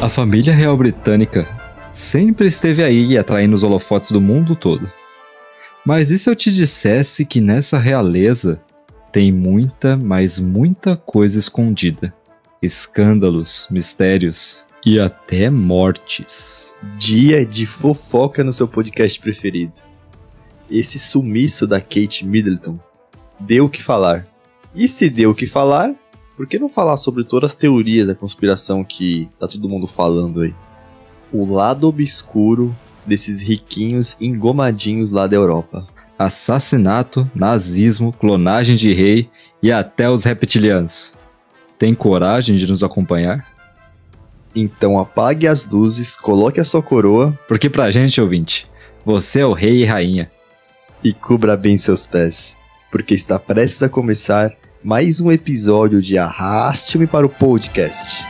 A família real britânica sempre esteve aí atraindo os holofotes do mundo todo. Mas e se eu te dissesse que nessa realeza tem muita, mas muita coisa escondida? Escândalos, mistérios e até mortes. Dia de fofoca no seu podcast preferido. Esse sumiço da Kate Middleton deu o que falar. E se deu o que falar, por que não falar sobre todas as teorias da conspiração que tá todo mundo falando aí? O lado obscuro desses riquinhos engomadinhos lá da Europa. Assassinato, nazismo, clonagem de rei e até os reptilianos. Tem coragem de nos acompanhar? Então apague as luzes, coloque a sua coroa. Porque pra gente, ouvinte, você é o rei e rainha. E cubra bem seus pés, porque está prestes a começar mais um episódio de Arraste-me para o Podcast.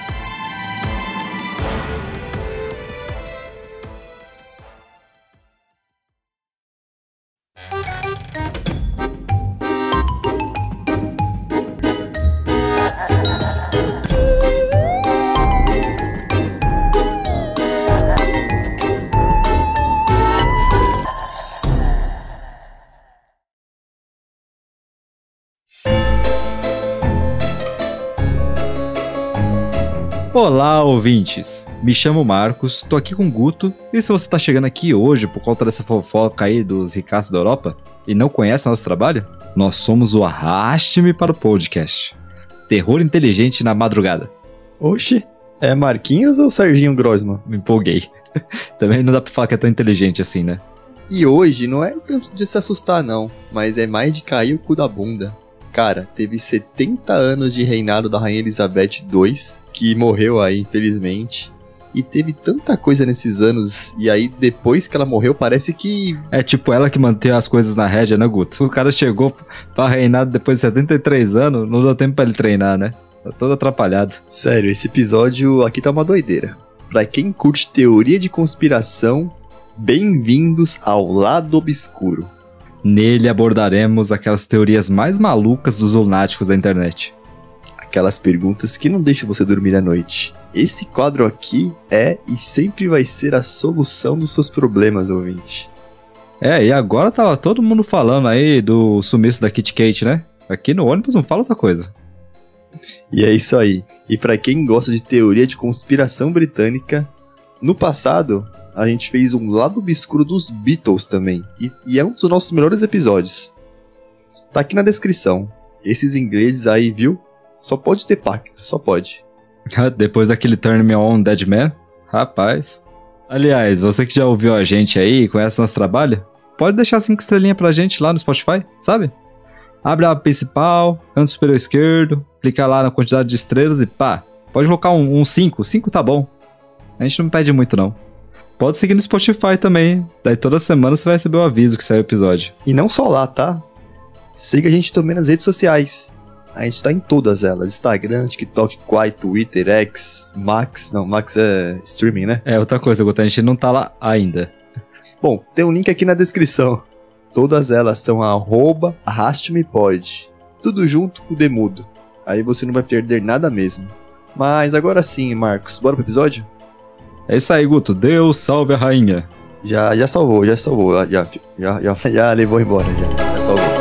Olá, ouvintes! Me chamo Marcos, tô aqui com o Guto, e se você tá chegando aqui hoje por conta dessa fofoca aí dos ricaços da Europa e não conhece o nosso trabalho, nós somos o Arraste-me para o Podcast. Terror inteligente na madrugada. Oxi, é Marquinhos ou Serginho Grosman? Me empolguei. Também não dá pra falar que é tão inteligente assim, né? E hoje não é tanto de se assustar não, mas é mais de cair o cu da bunda. Cara, teve 70 anos de reinado da Rainha Elizabeth II, que morreu aí, infelizmente. E teve tanta coisa nesses anos, e aí depois que ela morreu, parece que... É tipo ela que manteve as coisas na rédea, né, Guto? O cara chegou pra reinar depois de 73 anos, não deu tempo pra ele treinar, né? Tá todo atrapalhado. Sério, esse episódio aqui tá uma doideira. Pra quem curte teoria de conspiração, bem-vindos ao Lado Obscuro. Nele abordaremos aquelas teorias mais malucas dos lunáticos da internet. Aquelas perguntas que não deixam você dormir à noite. Esse quadro aqui é e sempre vai ser a solução dos seus problemas, ouvinte. É, e agora tava todo mundo falando aí do sumiço da Kit Kate, né? Aqui no ônibus não fala outra coisa. E é isso aí. E pra quem gosta de teoria de conspiração britânica, no passado a gente fez um lado obscuro dos Beatles também. E é um dos nossos melhores episódios. Tá aqui na descrição. Esses ingleses aí, viu? Só pode ter pacto, só pode. Depois daquele Turn Me On Dead Man? Rapaz. Aliás, você que já ouviu a gente aí, conhece nosso trabalho, pode deixar 5 estrelinhas pra gente lá no Spotify, sabe? Abre a aba principal, canto superior esquerdo, clica lá na quantidade de estrelas e pá, pode colocar um 5, 5 tá bom. A gente não pede muito não. Pode seguir no Spotify também, daí toda semana você vai receber o aviso que saiu o episódio. E não só lá, tá? Siga a gente também nas redes sociais. A gente tá em todas elas, Instagram, TikTok, Quai, Twitter, X, Max... Não, Max é streaming, né? É outra coisa, Guto, a gente não tá lá ainda. Bom, tem um link aqui na descrição. Todas elas são @arraste-me-pod. Tudo junto com o Demudo. Aí você não vai perder nada mesmo. Mas agora sim, Marcos, bora pro episódio? É isso aí, Guto. Deus salve a rainha. Já salvou. Já levou embora, já salvou.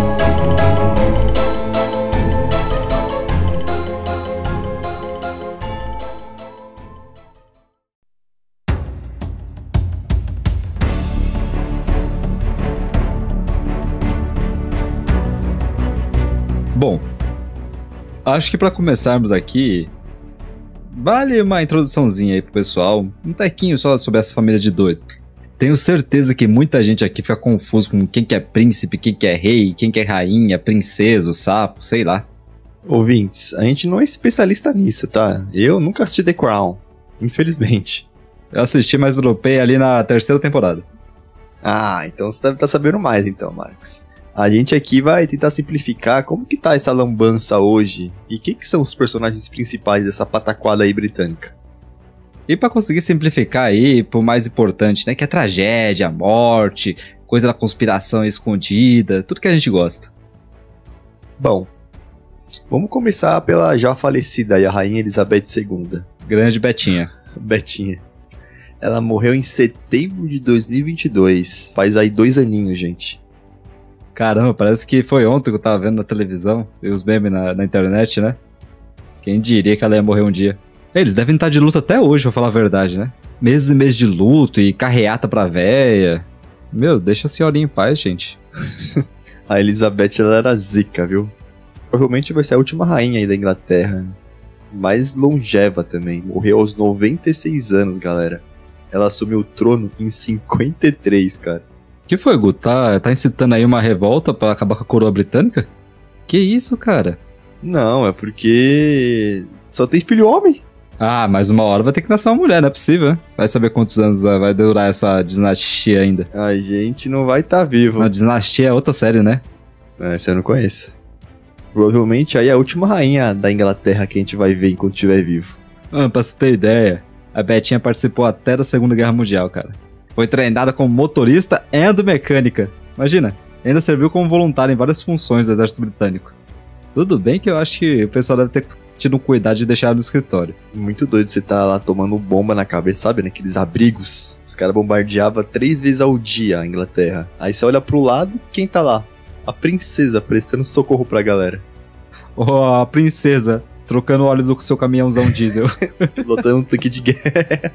Bom, acho que pra começarmos aqui, vale uma introduçãozinha aí pro pessoal, um tequinho só sobre essa família de doido. Tenho certeza que muita gente aqui fica confuso com quem que é príncipe, quem que é rei, quem que é rainha, princesa, o sapo, sei lá. Ouvintes, a gente não é especialista nisso, tá? Eu nunca assisti The Crown, infelizmente. Eu assisti, mas dropei ali na 3ª temporada. Ah, então você deve estar sabendo mais então, Marcos. A gente aqui vai tentar simplificar como que tá essa lambança hoje e quem que são os personagens principais dessa pataquada aí britânica. E pra conseguir simplificar aí, pro mais importante, né, que é tragédia, morte, coisa da conspiração escondida, tudo que a gente gosta. Bom, vamos começar pela já falecida aí, a Rainha Elizabeth II. Grande Betinha. Betinha. Ela morreu em setembro de 2022. Faz aí 2 aninhos, gente. Caramba, parece que foi ontem que eu tava vendo na televisão e os memes na internet, né? Quem diria que ela ia morrer um dia. Eles devem estar de luto até hoje, pra falar a verdade, né? Meses e meses de luto e carreata pra véia. Meu, deixa a senhorinha em paz, gente. A Elizabeth, ela era zica, viu? Provavelmente vai ser a última rainha aí da Inglaterra. Mais longeva também. Morreu aos 96 anos, galera. Ela assumiu o trono em 53, cara. Que foi, Guto? Tá incitando aí uma revolta pra acabar com a coroa britânica? Que isso, cara? Não, é porque só tem filho homem. Ah, mas uma hora vai ter que nascer uma mulher, não é possível, né? Vai saber quantos anos vai durar essa dinastia ainda. A gente não vai estar vivo. A dinastia é outra série, né? Essa eu não conheço. Provavelmente aí é a última rainha da Inglaterra que a gente vai ver enquanto estiver vivo. Pra você ter ideia, a Betinha participou até da Segunda Guerra Mundial, cara. Foi treinada como motorista e mecânica. Imagina, ainda serviu como voluntária em várias funções do exército britânico. Tudo bem que eu acho que o pessoal deve ter tido um cuidado de deixar ela no escritório. Muito doido você tá lá tomando bomba na cabeça, sabe? Naqueles abrigos. Os caras bombardeavam 3 vezes ao dia a Inglaterra. Aí você olha pro lado, quem tá lá? A princesa prestando socorro pra galera. Ou a princesa trocando óleo do seu caminhãozão diesel. Pilotando um tanque de guerra.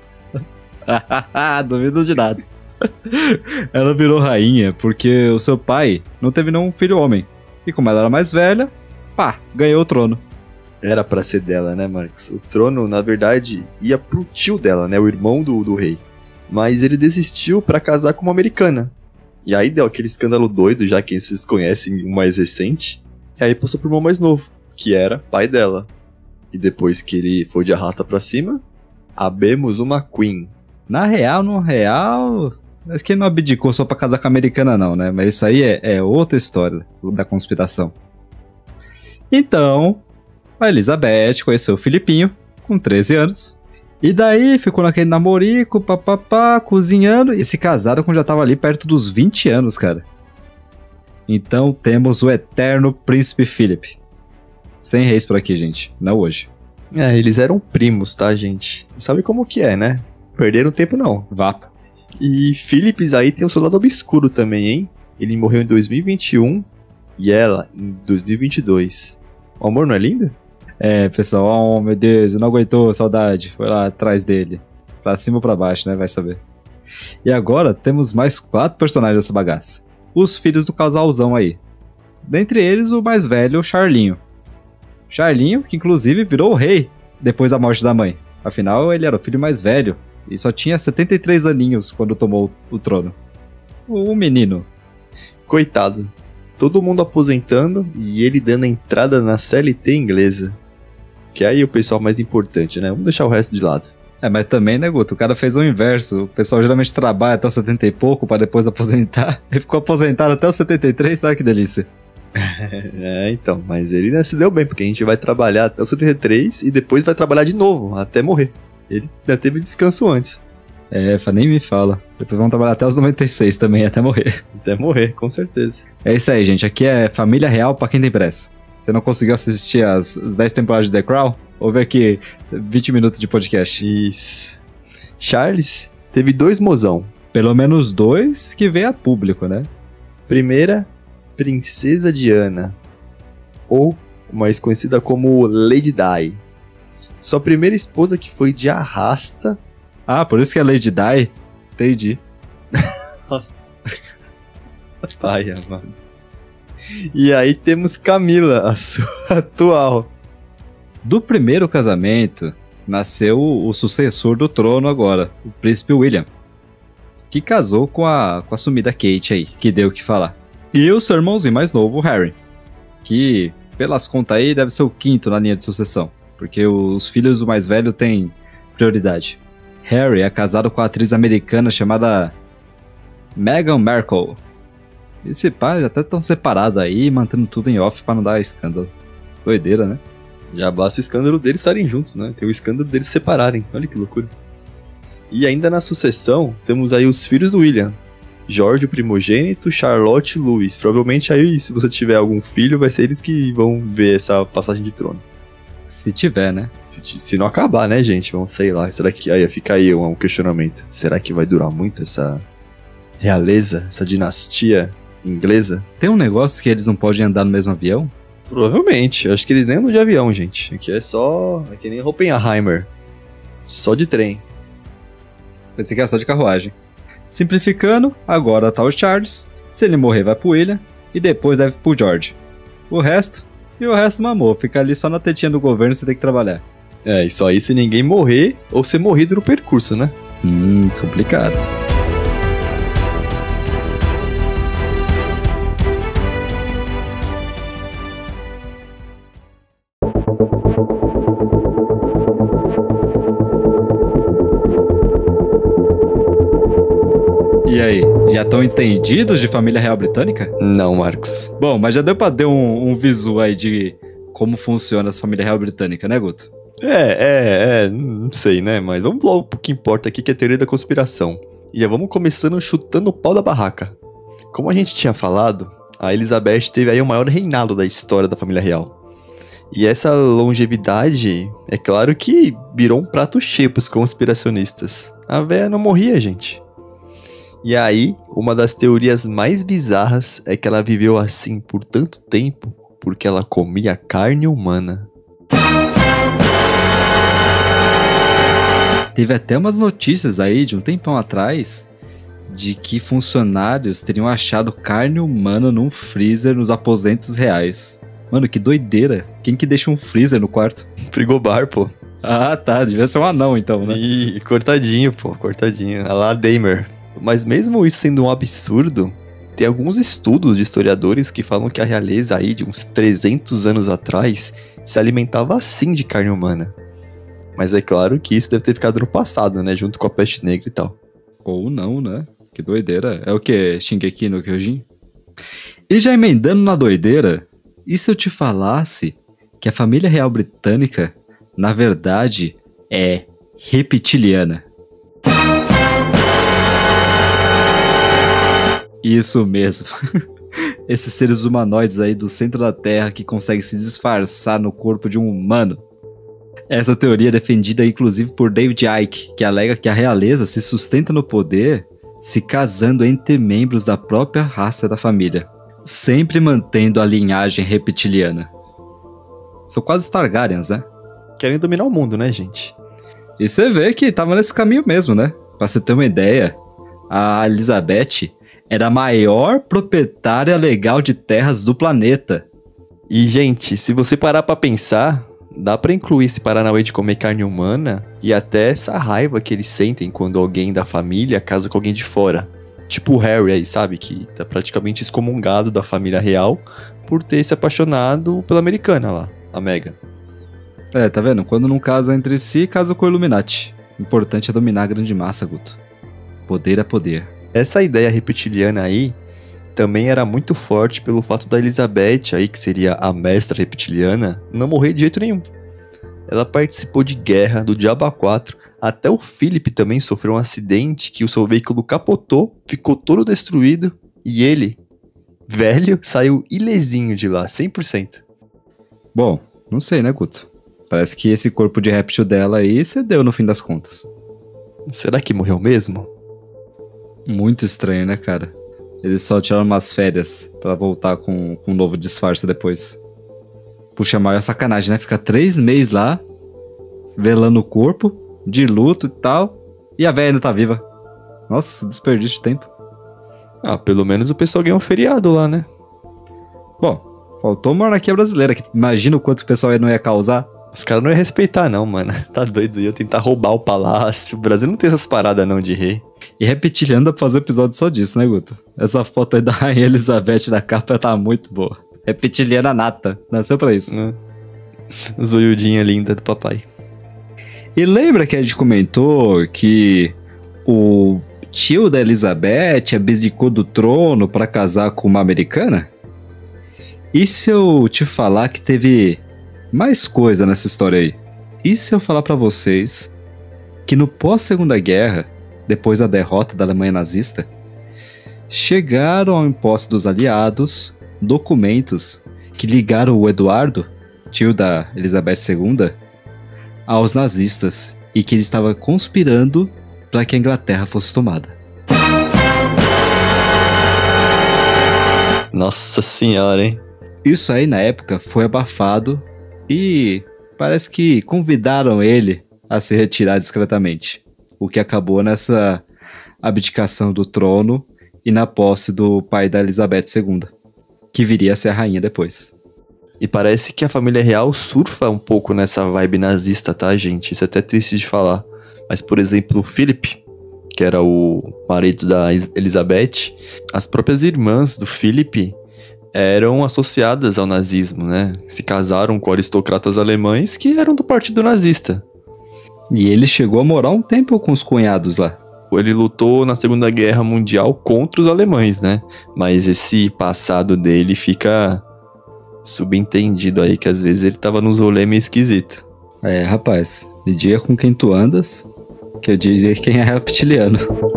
Duvido de nada. Ela virou rainha porque o seu pai não teve nenhum filho homem. E como ela era mais velha, pá, ganhou o trono. Era pra ser dela, né, Marcos? O trono, na verdade, ia pro tio dela, né? O irmão do rei. Mas ele desistiu pra casar com uma americana. E aí deu aquele escândalo doido, já que vocês conhecem o mais recente. E aí passou pro irmão mais novo, que era pai dela. E depois que ele foi de arrasta pra cima, abemos uma queen. Na real, no real... Mas que ele não abdicou só pra casar com a americana não, né? Mas isso aí é outra história da conspiração. Então, a Elizabeth conheceu o Filipinho, com 13 anos. E daí ficou naquele namorico, papapá, cozinhando. E se casaram quando já tava ali perto dos 20 anos, cara. Então temos o eterno Príncipe Philip. 100 reis por aqui, gente. Não hoje. Eles eram primos, tá, gente? Sabe como que é, né? Perderam tempo não. Vapo. E Philips aí tem o seu lado obscuro também, hein? Ele morreu em 2021 e ela em 2022. O amor não é lindo? É, pessoal, oh meu Deus, não aguentou, saudade. Foi lá atrás dele. Pra cima ou pra baixo, né? Vai saber. E agora temos mais 4 personagens dessa bagaça. Os filhos do casalzão aí. Dentre eles, o mais velho, o Charlinho. Charlinho, que inclusive virou o rei depois da morte da mãe. Afinal, ele era o filho mais velho. E só tinha 73 aninhos quando tomou o trono. O menino. Coitado. Todo mundo aposentando e ele dando a entrada na CLT inglesa. Que é aí o pessoal mais importante, né? Vamos deixar o resto de lado. É, mas também, né, Guto? O cara fez o inverso. O pessoal geralmente trabalha até os 70 e pouco pra depois aposentar. Ele ficou aposentado até os 73, sabe que delícia? Então. Mas ele, né, se deu bem, porque a gente vai trabalhar até os 73 e depois vai trabalhar de novo, até morrer. Ele já teve descanso antes. Nem me fala. Depois vamos trabalhar até os 96 também, até morrer. Até morrer, com certeza. É isso aí, gente. Aqui é família real pra quem tem pressa. Você não conseguiu assistir as 10 temporadas de The Crown? Ouve aqui 20 minutos de podcast. Isso. Charles teve 2 mozão. Pelo menos 2 que veio a público, né? Primeira, Princesa Diana. Ou mais conhecida como Lady Di. Sua primeira esposa que foi de arrasta. Ah, por isso que é Lady Di? Entendi. Nossa. Pai amado. E aí temos Camila, a sua atual. Do primeiro casamento, nasceu o sucessor do trono agora, o príncipe William. Que casou com a sumida Kate aí, que deu o que falar. E o seu irmãozinho mais novo, o Harry. Que, pelas contas aí, deve ser o 5º na linha de sucessão. Porque os filhos do mais velho têm prioridade. Harry é casado com a atriz americana chamada Meghan Markle. Esse pai já até estão separados aí, mantendo tudo em off pra não dar escândalo. Doideira, né? Já basta o escândalo deles estarem juntos, né? Tem o escândalo deles se separarem. Olha que loucura. E ainda na sucessão, temos aí os filhos do William. George, o primogênito, Charlotte e Louis. Provavelmente aí, se você tiver algum filho, vai ser eles que vão ver essa passagem de trono. Se tiver, né? Se não acabar, né, gente? Vamos, sei lá. Será que... Aí fica aí um questionamento. Será que vai durar muito essa realeza, essa dinastia inglesa? Tem um negócio que eles não podem andar no mesmo avião? Provavelmente. Eu acho que eles nem andam de avião, gente. Aqui é só... É que nem Oppenheimer. Só de trem. Pensei que era só de carruagem. Simplificando, agora tá o Charles. Se ele morrer, vai pro William. E depois deve pro George. O resto mamou. Fica ali só na tetinha do governo, você tem que trabalhar. É, isso aí se ninguém morrer ou ser morrido no percurso, né? Complicado. E aí, já estão entendidos de família real britânica? Não, Marcos. Bom, mas já deu pra ter um visu aí de como funciona essa família real britânica, né, Guto? Não sei, né? Mas vamos logo pro que importa aqui, que é a teoria da conspiração. E já vamos começando chutando o pau da barraca. Como a gente tinha falado, a Elizabeth teve aí o maior reinado da história da família real. E essa longevidade, é claro que virou um prato cheio pros conspiracionistas. A véia não morria, gente. E aí, uma das teorias mais bizarras é que ela viveu assim por tanto tempo porque ela comia carne humana. Teve até umas notícias aí de um tempão atrás de que funcionários teriam achado carne humana num freezer nos aposentos reais. Mano, que doideira. Quem que deixa um freezer no quarto? Frigobar, pô. Ah, tá. Devia ser um anão, então, né? E cortadinho, pô. Cortadinho. A lá Damer. Mas mesmo isso sendo um absurdo, tem alguns estudos de historiadores que falam que a realeza aí de uns 300 anos atrás se alimentava assim de carne humana. Mas é claro que isso deve ter ficado no passado, né? Junto com a peste negra e tal. Ou não, né? Que doideira. É o quê? Shingeki no Kyojin? E já emendando na doideira, e se eu te falasse que a família real britânica, na verdade, é reptiliana? Isso mesmo. Esses seres humanoides aí do centro da Terra que conseguem se disfarçar no corpo de um humano. Essa teoria é defendida inclusive por David Icke, que alega que a realeza se sustenta no poder se casando entre membros da própria raça da família, sempre mantendo a linhagem reptiliana. São quase os Targaryens, né? Querem dominar o mundo, né, gente? E você vê que tava nesse caminho mesmo, né? Pra você ter uma ideia, a Elizabeth era a maior proprietária legal de terras do planeta. E, gente, se você parar pra pensar, dá pra incluir esse paranauê de comer carne humana e até essa raiva que eles sentem quando alguém da família casa com alguém de fora. Tipo o Harry aí, sabe? Que tá praticamente excomungado da família real por ter se apaixonado pela americana lá, a Meghan. É, tá vendo? Quando não casa entre si, casa com o Illuminati. O importante é dominar a grande massa, Guto. Poder é poder. Essa ideia reptiliana aí também era muito forte pelo fato da Elizabeth aí, que seria a mestra reptiliana, não morrer de jeito nenhum. Ela participou de guerra do Diabo A4, até o Philip também sofreu um acidente que o seu veículo capotou, ficou todo destruído e ele, velho, saiu ilesinho de lá, 100%. Bom, não sei, né, Guto? Parece que esse corpo de réptil dela aí cedeu no fim das contas. Será que morreu mesmo? Muito estranho, né, cara? Eles só tiraram umas férias pra voltar com um novo disfarce depois. Puxa, maior sacanagem, né? Fica 3 meses lá, velando o corpo, de luto e tal, e a velha ainda tá viva. Nossa, desperdício de tempo. Ah, pelo menos o pessoal ganhou um feriado lá, né? Bom, faltou uma monarquia brasileira, que imagina o quanto o pessoal não ia causar. Os caras não iam respeitar não, mano. Tá doido, ia tentar roubar o palácio. O Brasil não tem essas paradas não de rei. E reptiliano dá pra fazer um episódio só disso, né, Guto? Essa foto aí da Rainha Elizabeth da capa tá muito boa. Reptiliana nata, nasceu pra isso. Zoiudinha linda do papai. E lembra que a gente comentou que o tio da Elizabeth abdicou do trono pra casar com uma americana? E se eu te falar que teve mais coisa nessa história aí? E se eu falar pra vocês que no pós-Segunda Guerra, depois da derrota da Alemanha nazista, chegaram ao posse dos aliados documentos que ligaram o Eduardo tio da Elizabeth II, aos nazistas e que ele estava conspirando para que a Inglaterra fosse tomada. Nossa senhora, hein? Isso aí, na época, foi abafado e parece que convidaram ele a se retirar discretamente, o que acabou nessa abdicação do trono e na posse do pai da Elizabeth II, que viria a ser a rainha depois. E parece que a família real surfa um pouco nessa vibe nazista, tá, gente? Isso é até triste de falar. Mas, por exemplo, o Philip, que era o marido da Elizabeth, as próprias irmãs do Philip eram associadas ao nazismo, né? Se casaram com aristocratas alemães que eram do partido nazista. E ele chegou a morar um tempo com os cunhados lá. Ele lutou na Segunda Guerra Mundial contra os alemães, né? Mas esse passado dele fica subentendido aí, que às vezes ele tava nos rolê meio esquisito. É, rapaz, me diga com quem tu andas, que eu diria quem é reptiliano.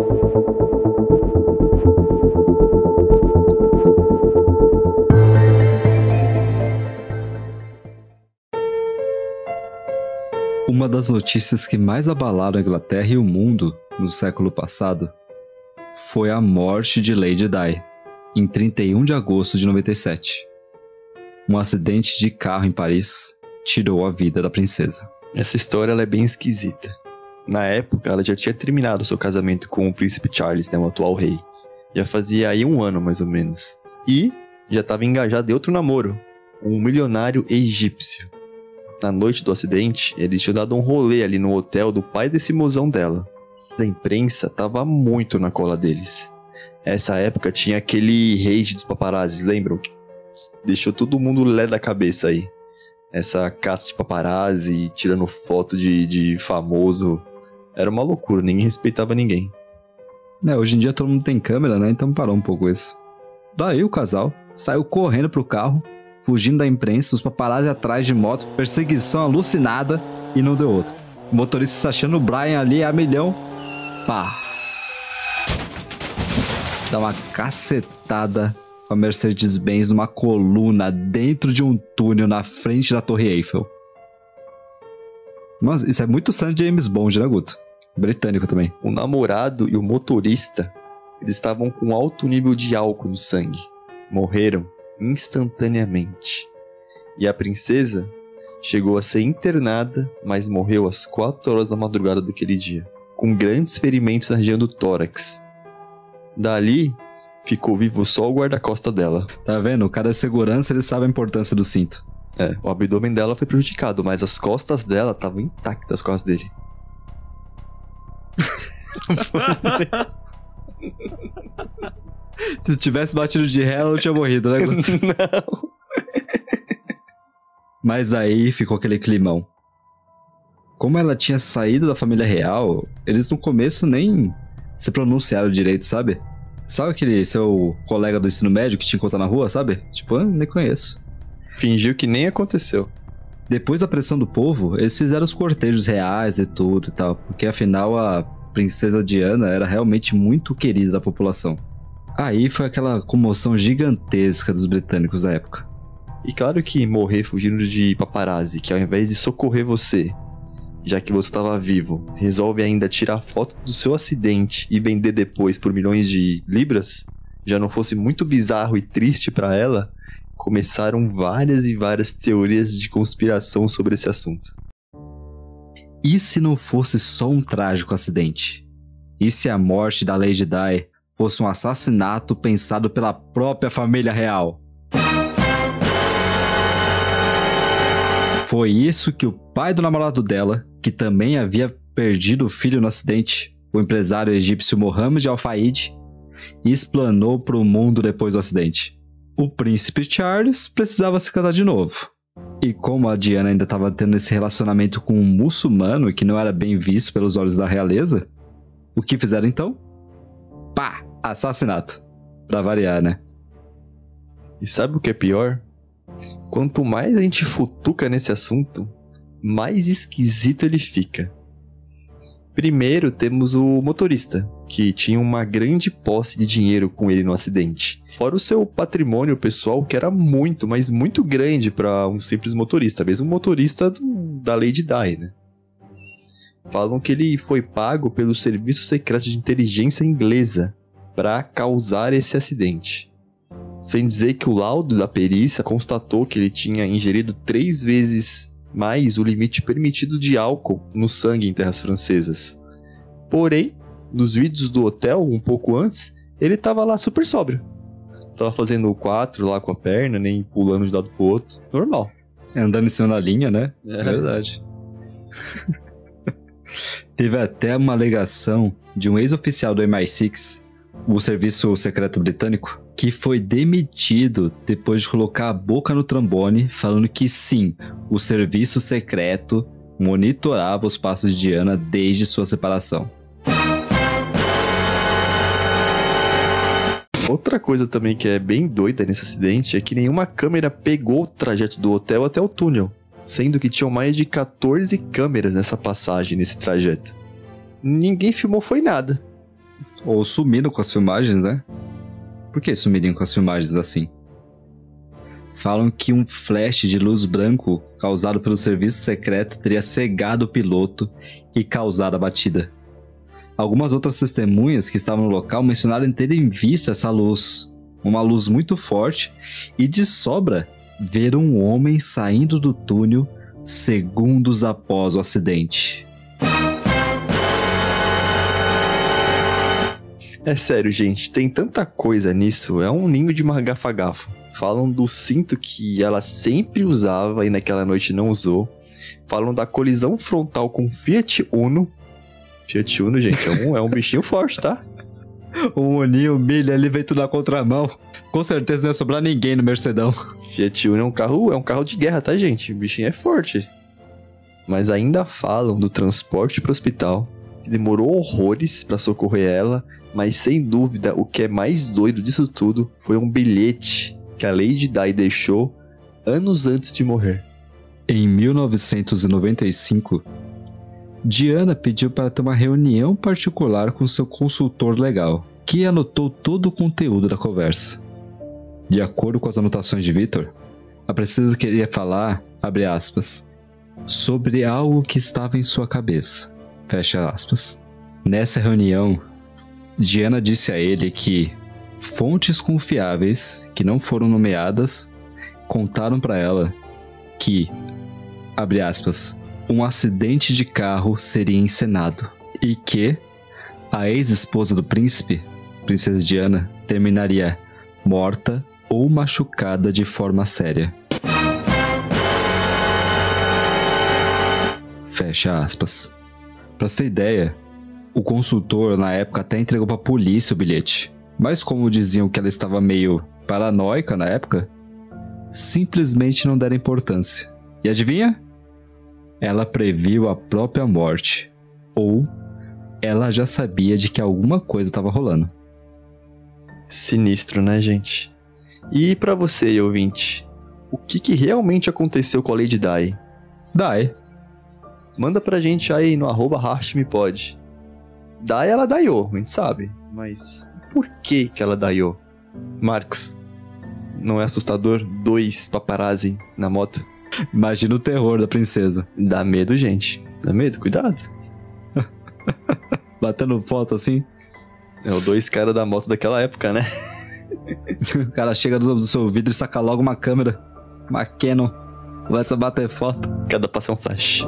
Uma das notícias que mais abalaram a Inglaterra e o mundo no século passado foi a morte de Lady Di, em 31 de agosto de 97. Um acidente de carro em Paris tirou a vida da princesa. Essa história ela é bem esquisita. Na época, ela já tinha terminado seu casamento com o príncipe Charles, né, o atual rei. Já fazia aí 1 ano, mais ou menos. E já estava engajada em outro namoro, um milionário egípcio. Na noite do acidente, eles tinham dado um rolê ali no hotel do pai desse mozão dela. A imprensa tava muito na cola deles. Essa época tinha aquele rage dos paparazzis, lembram? Deixou todo mundo lé da cabeça aí. Essa caça de paparazzi, tirando foto de famoso. Era uma loucura, ninguém respeitava ninguém. Hoje em dia todo mundo tem câmera, né? Então parou um pouco isso. Daí o casal saiu correndo pro carro, fugindo da imprensa, os paparazzi atrás de moto, perseguição alucinada e não deu outra. O motorista se achando o Brian ali a milhão. Pá! Dá uma cacetada com a Mercedes-Benz numa coluna dentro de um túnel na frente da Torre Eiffel. Mas isso é muito sangue de James Bond, né, Guto? Britânico também. O namorado e o motorista, eles estavam com alto nível de álcool no sangue. Morreram instantaneamente. E a princesa chegou a ser internada, mas morreu às 4 horas da madrugada daquele dia, com grandes ferimentos na região do tórax. Dali, ficou vivo só o guarda-costas dela. Tá vendo? O cara de segurança, ele sabe a importância do cinto. O abdômen dela foi prejudicado, mas as costas dela estavam intactas, as costas dele. Se tivesse batido de ré, ela não tinha morrido, né, Guto? Não. Mas aí ficou aquele climão. Como ela tinha saído da família real, eles no começo nem se pronunciaram direito, sabe? Sabe aquele seu colega do ensino médio que te encontra na rua, sabe? Tipo, nem conheço. Fingiu que nem aconteceu. Depois da pressão do povo, eles fizeram os cortejos reais e tudo e tal, porque afinal a princesa Diana era realmente muito querida da população. Aí foi aquela comoção gigantesca dos britânicos da época. E claro que morrer fugindo de paparazzi, que ao invés de socorrer você, já que você estava vivo, resolve ainda tirar foto do seu acidente e vender depois por milhões de libras, já não fosse muito bizarro e triste para ela, começaram várias e várias teorias de conspiração sobre esse assunto. E se não fosse só um trágico acidente? E se a morte da Lady Di fosse um assassinato pensado pela própria família real? Foi isso que o pai do namorado dela, que também havia perdido o filho no acidente, o empresário egípcio Mohammed Al-Fayed, explanou para o mundo depois do acidente. O príncipe Charles precisava se casar de novo. E como a Diana ainda estava tendo esse relacionamento com um muçulmano que não era bem visto pelos olhos da realeza, o que fizeram então? Pá! Assassinato. Pra variar, né? E sabe o que é pior? Quanto mais a gente futuca nesse assunto, mais esquisito ele fica. Primeiro temos o motorista, que tinha uma grande posse de dinheiro com ele no acidente. Fora o seu patrimônio pessoal, que era muito, mas muito grande para um simples motorista, mesmo um motorista da Lady Di, né? Falam que ele foi pago pelo Serviço Secreto de Inteligência Inglesa para causar esse acidente. Sem dizer que o laudo da perícia constatou que ele tinha ingerido 3 vezes mais o limite permitido de álcool no sangue em terras francesas. Porém, nos vídeos do hotel, um pouco antes, ele tava lá super sóbrio. Tava fazendo o 4 lá com a perna, nem pulando de um lado pro outro. Normal. Andando em cima da linha, né? É verdade. Teve até uma alegação de um ex-oficial do MI6, o Serviço Secreto Britânico, que foi demitido depois de colocar a boca no trombone, falando que sim, o Serviço Secreto monitorava os passos de Diana desde sua separação. Outra coisa também que é bem doida nesse acidente é que nenhuma câmera pegou o trajeto do hotel até o túnel, sendo que tinham mais de 14 câmeras nessa passagem, nesse trajeto. Ninguém filmou foi nada. Ou sumiram com as filmagens, né? Por que sumiriam com as filmagens assim? Falam que um flash de luz branco causado pelo serviço secreto teria cegado o piloto e causado a batida. Algumas outras testemunhas que estavam no local mencionaram terem visto essa luz, uma luz muito forte, e de sobra, ver um homem saindo do túnel segundos após o acidente. É sério, gente, tem tanta coisa nisso, é um ninho de margafagafo. Falam do cinto que ela sempre usava e naquela noite não usou. Falam da colisão frontal com Fiat Uno. Fiat Uno, gente, é um bichinho forte, tá? O Uninho, milha, ele veio tudo na contramão. Com certeza não ia sobrar ninguém no Mercedão. Fiat Uno é um carro de guerra, tá, gente? O bichinho é forte. Mas ainda falam do transporte pro hospital, que demorou horrores pra socorrer ela, mas sem dúvida o que é mais doido disso tudo foi um bilhete que a Lady Di deixou anos antes de morrer. Em 1995, Diana pediu para ter uma reunião particular com seu consultor legal, que anotou todo o conteúdo da conversa. De acordo com as anotações de Victor, a princesa queria falar, abre aspas, sobre algo que estava em sua cabeça, fecha aspas. Nessa reunião, Diana disse a ele que fontes confiáveis, que não foram nomeadas, contaram para ela que, abre aspas, um acidente de carro seria encenado e que a ex-esposa do príncipe, Princesa Diana, terminaria morta ou machucada de forma séria. Fecha aspas. Pra você ter ideia, o consultor na época até entregou pra polícia o bilhete, mas como diziam que ela estava meio paranoica na época, simplesmente não deram importância. E adivinha? Ela previu a própria morte, ou ela já sabia de que alguma coisa estava rolando. Sinistro, né, gente? E pra você, ouvinte, o que realmente aconteceu com a Lady Di? Dai. Manda pra gente aí no @HashMePod. Dai ela daiou, a gente sabe, mas por que ela daiou? Marcos, não é assustador 2 paparazzi na moto? Imagina o terror da princesa. Dá medo, gente. Dá medo, cuidado. Batendo foto assim. É o 2 caras da moto daquela época, né? O cara chega do seu vidro e saca logo uma câmera. Uma Canon. Começa a bater foto. Cada passo é um flash.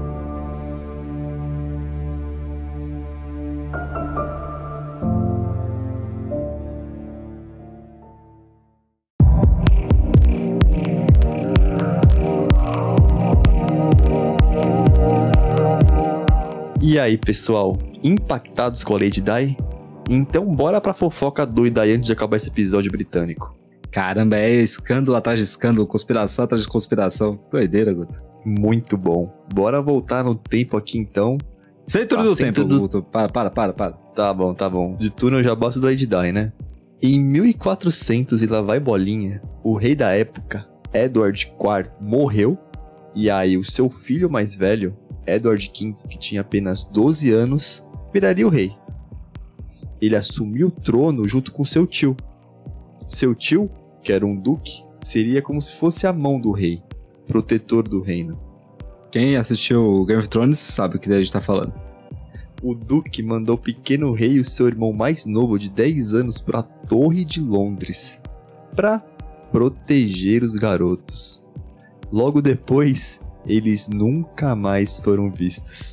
E aí, pessoal, impactados com a Lady Di? Então bora pra fofoca doida aí antes de acabar esse episódio britânico. Caramba, é escândalo atrás de escândalo, conspiração atrás de conspiração. Doideira, Guto. Muito bom. Bora voltar no tempo aqui então. Centro do tempo, Guto. Para. Tá bom. De túnel já basta do Lady Di, né? Em 1400 e lá vai bolinha, o rei da época, Edward IV, morreu. E aí o seu filho mais velho, Edward V, que tinha apenas 12 anos, viraria o rei. ele assumiu o trono junto com seu tio. Seu tio, que era um duque, seria como se fosse a mão do rei, protetor do reino. Quem assistiu Game of Thrones sabe o que a gente tá falando. O duque mandou o pequeno rei e o seu irmão mais novo de 10 anos para a Torre de Londres, para proteger os garotos. Logo depois, eles nunca mais foram vistos.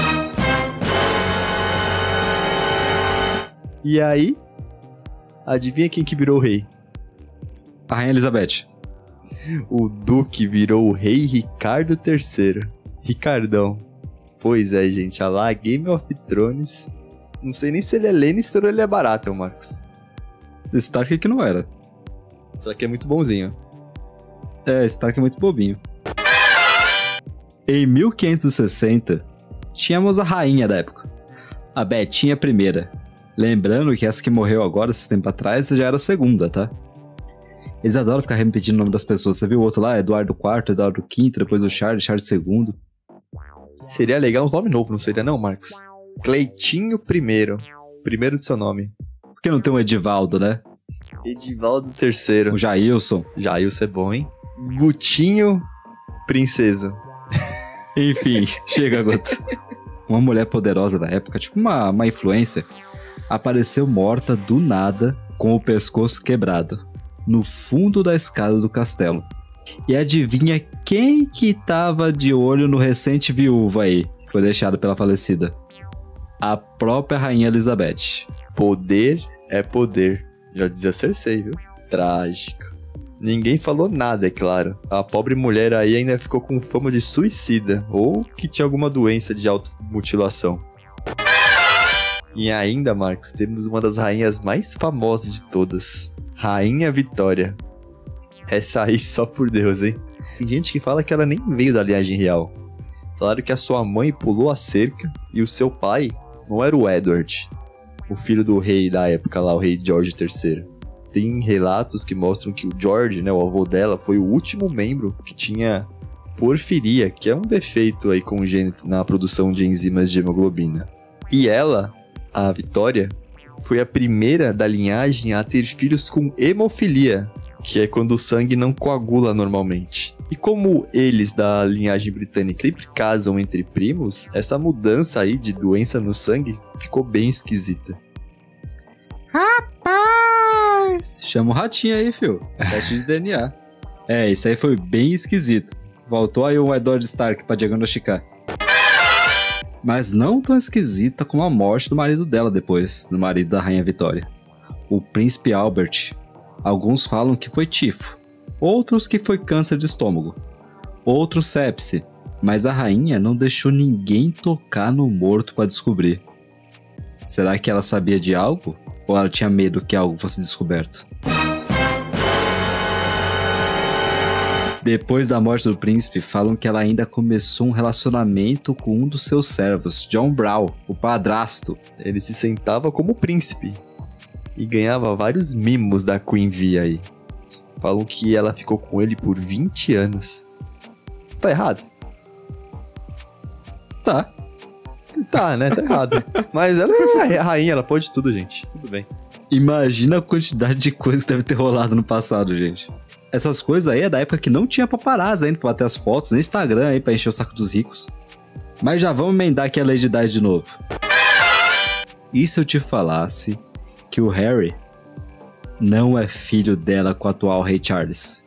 E aí, adivinha quem que virou o rei? A Rainha Elizabeth. O duque virou o rei Ricardo III. Ricardão. Pois é, gente, a lá Game of Thrones. Não sei nem se ele é Lannister ou ele é Baratheon, Marcos. Stark que não era. Só que é muito bonzinho. É, Stark é muito bobinho. Em 1560, tínhamos a rainha da época, a Betinha I. Lembrando que essa que morreu agora, esse tempo atrás, já era a segunda, tá? Eles adoram ficar repetindo o nome das pessoas. Você viu o outro lá? Eduardo IV, Eduardo V, depois do Charles II. Seria legal uns nomes novos, não seria não, Marcos? Cleitinho I. Primeiro do seu nome. Por que não tem um Edivaldo, né? Edivaldo III. O Jailson. Jailson é bom, hein? Gutinho Princesa. Enfim, chega, Guto. Uma mulher poderosa da época, tipo uma influencer, apareceu morta do nada com o pescoço quebrado, no fundo da escada do castelo. E adivinha quem que tava de olho no recente viúvo aí, que foi deixado pela falecida? A própria Rainha Elizabeth. Poder é poder. Já dizia Cersei, viu? Trágico. Ninguém falou nada, é claro. A pobre mulher aí ainda ficou com fama de suicida, ou que tinha alguma doença de automutilação. E ainda, Marcos, temos uma das rainhas mais famosas de todas. Rainha Vitória. Essa aí só por Deus, hein? Tem gente que fala que ela nem veio da linhagem real. Claro que a sua mãe pulou a cerca e o seu pai não era o Edward, o filho do rei da época lá, o rei George III. Tem relatos que mostram que o George, né, o avô dela, foi o último membro que tinha porfiria, que é um defeito aí congênito na produção de enzimas de hemoglobina. E ela, a Vitória, foi a primeira da linhagem a ter filhos com hemofilia, que é quando o sangue não coagula normalmente. E como eles da linhagem britânica sempre casam entre primos, essa mudança aí de doença no sangue ficou bem esquisita. Rapaz! Chama o ratinho aí, fio. Teste de DNA. É, isso aí foi bem esquisito. Voltou aí o Edward Stark pra diagnosticar. Mas não tão esquisita como a morte do marido dela depois, do marido da Rainha Vitória. O príncipe Albert. Alguns falam que foi tifo, outros que foi câncer de estômago, outros sepse, mas a rainha não deixou ninguém tocar no morto para descobrir. Será que ela sabia de algo? Ou ela tinha medo que algo fosse descoberto? Depois da morte do príncipe, falam que ela ainda começou um relacionamento com um dos seus servos, John Brown, o padrasto. Ele se sentava como príncipe e ganhava vários mimos da Queen Bee aí. Falam que ela ficou com ele por 20 anos. Tá errado? Tá. Tá, né? Tá errado. Mas ela é a rainha, ela pode tudo, gente. Tudo bem. Imagina a quantidade de coisa que deve ter rolado no passado, gente. Essas coisas aí é da época que não tinha paparazzi ainda pra bater as fotos, nem Instagram aí pra encher o saco dos ricos. Mas já vamos emendar aqui a lei de idade de novo. E se eu te falasse que o Harry não é filho dela com o atual rei Charles?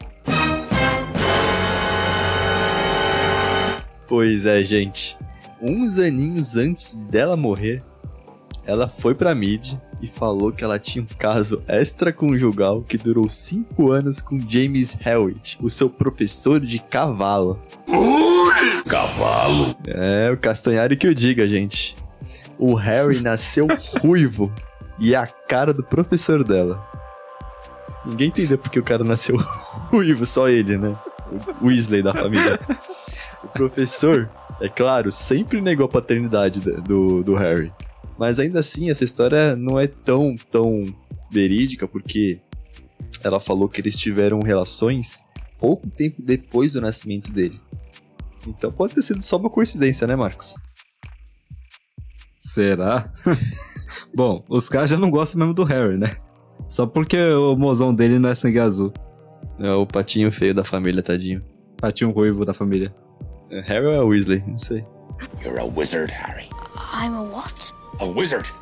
Pois é, gente. Uns aninhos antes dela morrer, ela foi pra mídia e falou que ela tinha um caso extraconjugal que durou 5 anos com James Hewitt, o seu professor de cavalo. Ui, cavalo! É, o Castanhari que o diga, gente. O Harry nasceu ruivo e é a cara do professor dela. Ninguém entendeu porque o cara nasceu ruivo, só ele, né? O Weasley da família. O professor, é claro, sempre negou a paternidade do Harry. Mas ainda assim, essa história não é tão verídica, porque ela falou que eles tiveram relações pouco tempo depois do nascimento dele. Então pode ter sido só uma coincidência, né, Marcos? Será? Bom, os caras já não gostam mesmo do Harry, né? Só porque o mozão dele não é sangue azul. É o patinho feio da família, tadinho. Patinho ruivo da família. É Harry ou é Weasley? Não sei. You're a wizard, Harry. I'm a what? A wizard.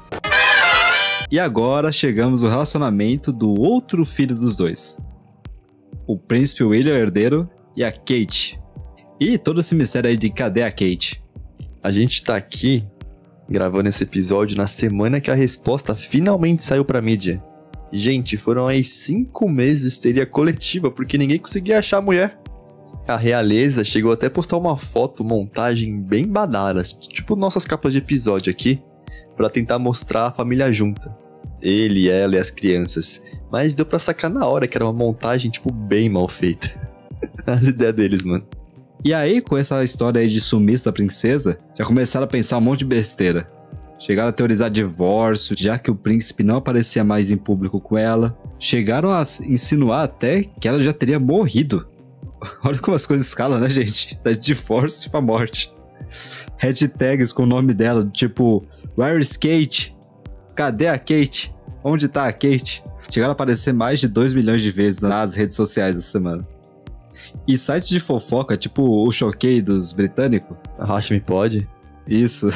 E agora chegamos no relacionamento do outro filho dos dois. O príncipe William, herdeiro, e a Kate. E todo esse mistério aí de cadê a Kate? A gente tá aqui gravando esse episódio na semana que a resposta finalmente saiu pra mídia. Gente, foram aí 5 meses de histeria coletiva porque ninguém conseguia achar a mulher. A realeza chegou até a postar uma foto, montagem bem badara, tipo nossas capas de episódio aqui, pra tentar mostrar a família junta. Ele, ela e as crianças. Mas deu pra sacar na hora que era uma montagem, tipo, bem mal feita. As ideias deles, mano. E aí, com essa história aí de sumiço da princesa, já começaram a pensar um monte de besteira. Chegaram a teorizar divórcio, já que o príncipe não aparecia mais em público com ela. Chegaram a insinuar até que ela já teria morrido. Olha como as coisas escalam, né, gente? Da divórcio pra morte. Hashtags com o nome dela, tipo, Where is Kate? Cadê a Kate? Onde tá a Kate? Chegaram a aparecer mais de 2 milhões de vezes nas redes sociais essa semana. E sites de fofoca, tipo o Choquei dos britânicos. Arraste-me pode? Isso.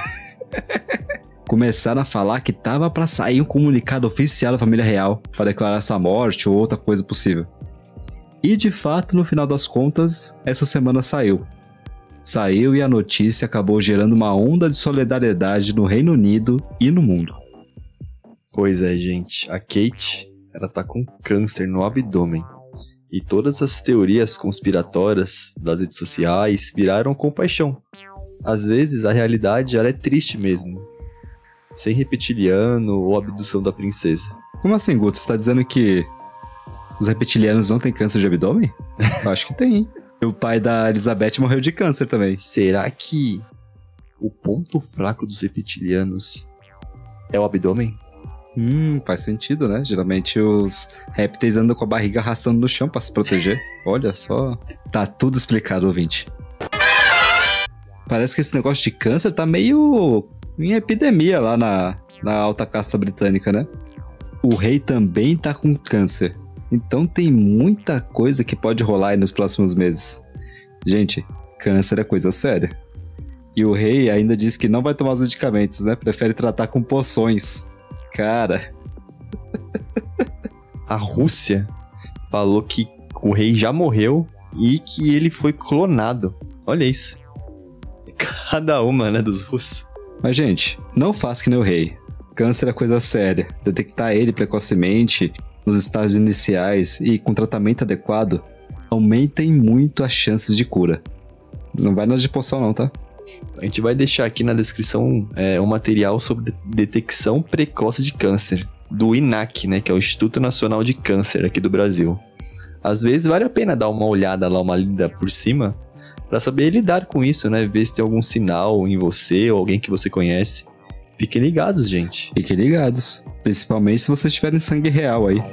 Começaram a falar que tava pra sair um comunicado oficial da família real pra declarar sua morte ou outra coisa possível. E de fato, no final das contas, essa semana saiu. Saiu e a notícia acabou gerando uma onda de solidariedade no Reino Unido e no mundo. Pois é, gente. A Kate, ela tá com câncer no abdômen. E todas as teorias conspiratórias das redes sociais viraram compaixão. Às vezes, a realidade ela é triste mesmo. Sem reptiliano ou abdução da princesa. Como assim, Guto? Você tá dizendo que os reptilianos não têm câncer de abdômen? Eu acho que tem, hein? O pai da Elizabeth morreu de câncer também. Será que o ponto fraco dos reptilianos é o abdômen? Faz sentido, né? Geralmente os répteis andam com a barriga arrastando no chão pra se proteger. Olha só. Tá tudo explicado, ouvinte. Parece que esse negócio de câncer tá meio em epidemia lá na alta casta britânica, né? O rei também tá com câncer. Então tem muita coisa que pode rolar aí nos próximos meses. Gente, câncer é coisa séria. E o rei ainda disse que não vai tomar os medicamentos, né? Prefere tratar com poções. Cara. A Rússia falou que o rei já morreu e que ele foi clonado. Olha isso. Cada uma, né, dos russos. Mas, gente, não faça que nem o rei. Câncer é coisa séria. Detectar ele precocemente, nos estágios iniciais e com tratamento adequado, aumentem muito as chances de cura. Não vai nas de poção não, tá? A gente vai deixar aqui na descrição um material sobre detecção precoce de câncer, do INAC, né, que é o Instituto Nacional de Câncer aqui do Brasil. Às vezes vale a pena dar uma olhada lá, uma lida por cima, para saber lidar com isso, né, ver se tem algum sinal em você ou alguém que você conhece. Fiquem ligados, gente. Fiquem ligados, principalmente se vocês tiverem sangue real aí.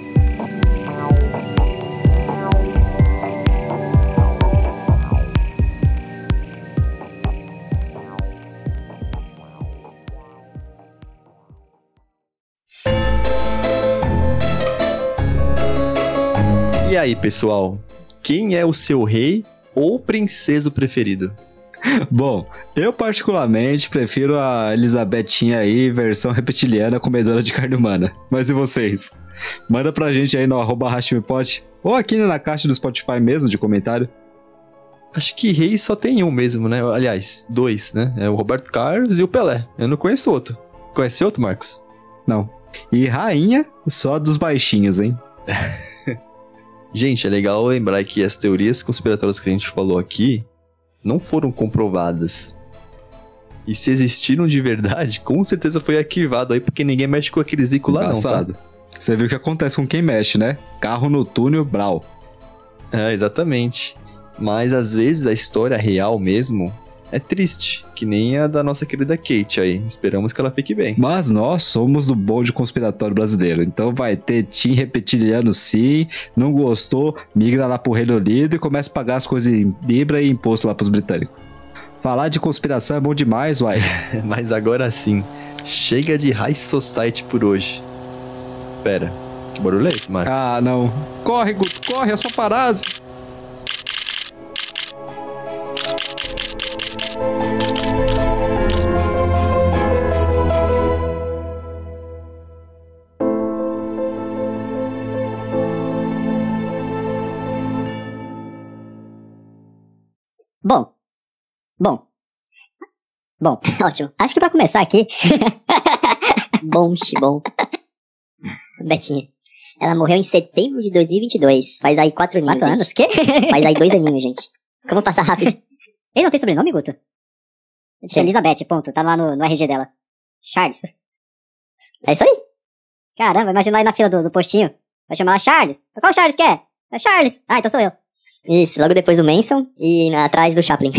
E aí, pessoal? Quem é o seu rei ou princeso preferido? Bom, eu particularmente prefiro a Elisabetinha aí, versão reptiliana, comedora de carne humana. Mas e vocês? Manda pra gente aí no @RashMePod ou aqui na caixa do Spotify mesmo, de comentário. Acho que rei só tem um mesmo, né? Aliás, 2, né? É o Roberto Carlos e o Pelé. Eu não conheço outro. Conhece outro, Marcos? Não. E rainha, só dos baixinhos, hein? Gente, é legal lembrar que as teorias conspiratórias que a gente falou aqui não foram comprovadas. E se existiram de verdade, com certeza foi arquivado aí, porque ninguém mexe com aquele zico lá não, tá? Você viu o que acontece com quem mexe, né? Carro no túnel, brau. É, exatamente. Mas às vezes a história real mesmo é triste, que nem a da nossa querida Kate aí. Esperamos que ela fique bem. Mas nós somos do bonde conspiratório brasileiro, então vai ter team reptiliano sim. Não gostou, migra lá pro Reino Unido e começa a pagar as coisas em libra e imposto lá pros britânicos. Falar de conspiração é bom demais, uai. Mas agora sim, chega de High Society por hoje. Pera, que barulho é esse, Max? Ah, não. Corre, Guto, corre, é sua paparazzi. Bom, ótimo. Acho que pra começar aqui... bom. Betinha. Ela morreu em setembro de 2022. Faz aí 4 aninhos, 4 anos? Quê? Faz aí 2 aninhos, gente. Como passar rápido? Ele não tem sobrenome, Guto? Tipo, Elizabeth, ponto. Tá lá no RG dela. Charles. É isso aí? Caramba, imagina aí na fila do postinho. Vai chamar ela Charles. Qual Charles que é? É Charles. Ah, então sou eu. Isso, logo depois do Manson e atrás do Chaplin.